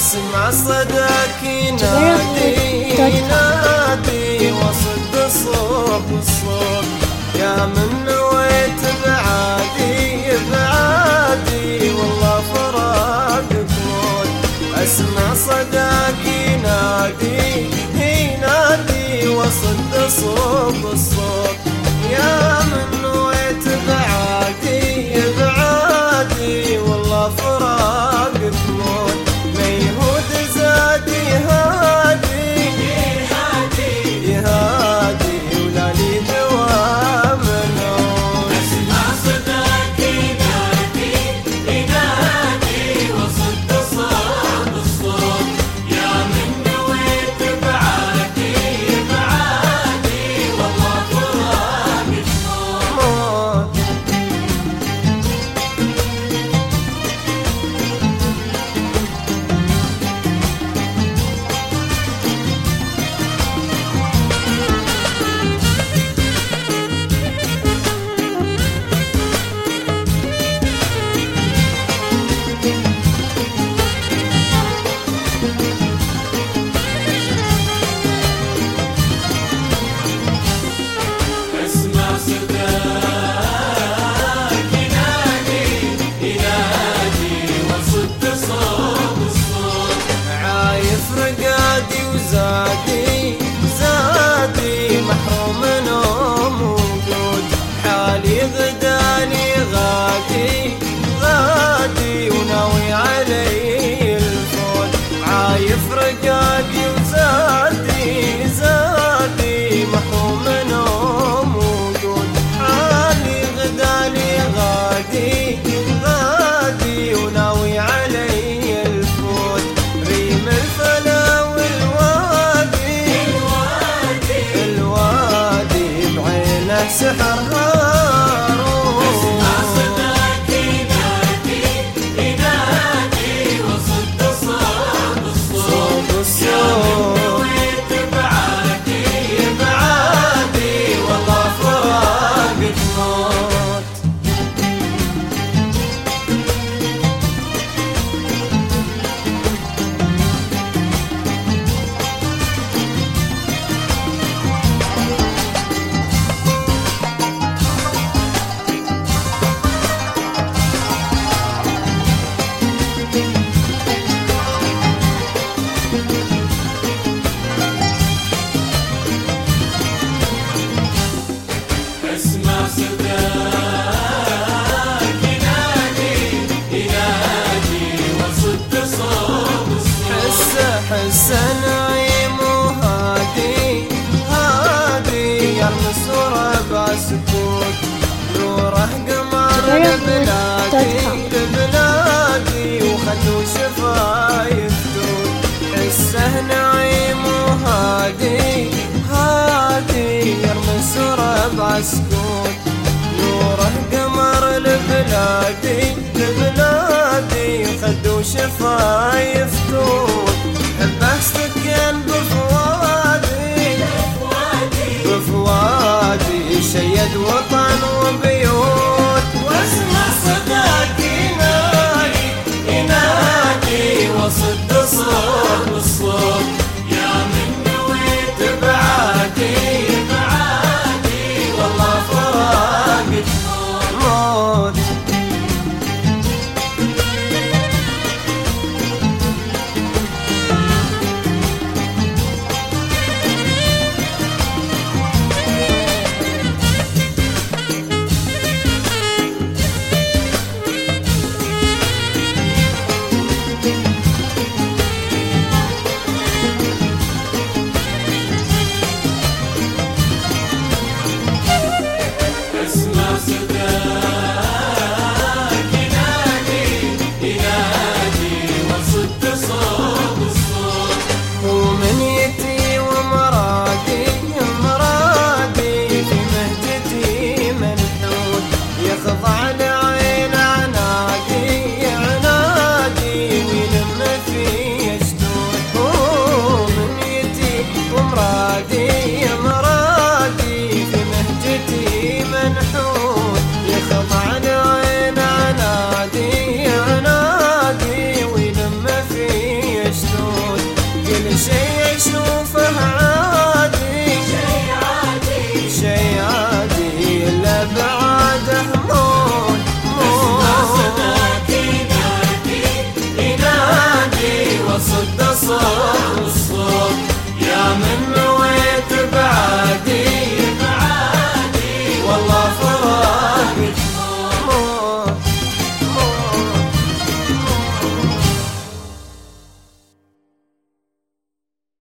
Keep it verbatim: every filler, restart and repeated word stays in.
اسمع صداك ينادي ينادي وصد صوب الصوت يا من نويت بعادي بعادي والله فراقك موت. اسمع صداك ينادي ينادي وصد صوب الصوت يا من نويت بعادي بعادي والله فراقك موت. ميهود زادي هادي يهادي يهادي ولا لي دوام نوم. اسمع صداك ينادي ينادي وصد صوب الصوت يا من نويت بعادي بعادي والله فراقك موت. اسمع صداك ينادي ينادي وصد صوب الصوت عايف رقادي وزادي زادي محروم نوم وجود حالي غداني غادي غادي وناوي علي الفوت. عايف رقادي وزادي زادي محروم نوم وجود حالي غداني غادي غادي وناوي علي الفوت. ريم الفلا والوادي الوادي الوادي بعينه سحر هارون. اسمع صداك ينادي ينادي وصد صوب الصوت صوب يا من الصوت نويت بعادي بعادي والله فراقك موت. اسمع صداك ينادي ينادي وصد صوب الصوت حسه حسه نعيم وهادي هادي يرمس وربع سكوت نوره قمر لبلادي لبلادي وخدو شفايف دود. حسه نعيم وهادي هادي يرمس وربع سكوت نوره قمر لبلادي لبلادي خدو شفايف دود.